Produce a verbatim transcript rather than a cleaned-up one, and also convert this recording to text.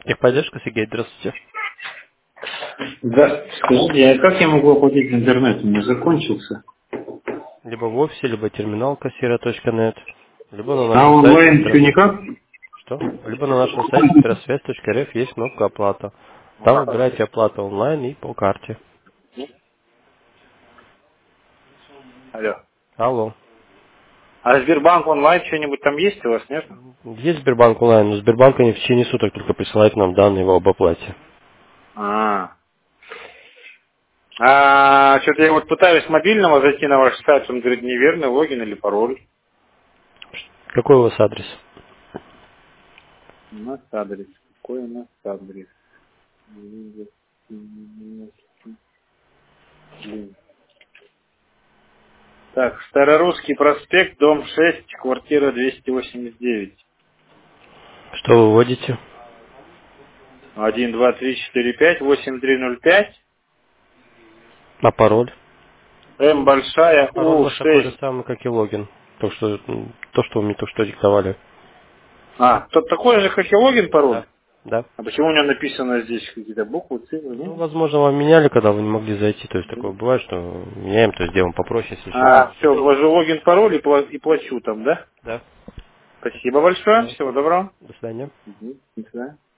Техподдержка, Сергей, здравствуйте. Да, скажите, а как я могу оплатить интернет? У меня закончился. Либо в офисе, либо терминал кассира точка нет, либо на А нашем сайте онлайн что интер... никак? Что? Либо на нашем сайте интерсвязь точка эр эф есть кнопка оплата. Там выбираете оплата онлайн и по карте. Алло. Алло. А Сбербанк онлайн что-нибудь там есть у вас, нет? Есть Сбербанк онлайн, но Сбербанк они в течение суток только присылает нам данные об оплате. А, а что-то я вот пытаюсь с мобильного зайти на ваш сайт, он говорит, неверный логин или пароль. Какой у вас адрес? У нас адрес. Какой у нас адрес? Блин. Так, Старорусский проспект, дом шесть, квартира двести восемьдесят девять. Что вы вводите? Один, два, три, четыре, пять, восемь, три, ноль, пять. А пароль? М большая, Пароль у У вас такой же шесть. самый, как и логин. То, что, м, то, что вы мне только что диктовали. А, тот такой же, как и логин, пароль? Да. Да. А почему у него написано здесь какие-то буквы, цифры, Ну, нет? возможно, вам меняли, когда вы не могли зайти. То есть такое бывает, что меняем, то есть делаем попроще, если что. А, все, ввожу логин, пароль и, пла- и плачу там, да? Да. Спасибо большое, Да. всего доброго. До свидания. Мгм, до свидания.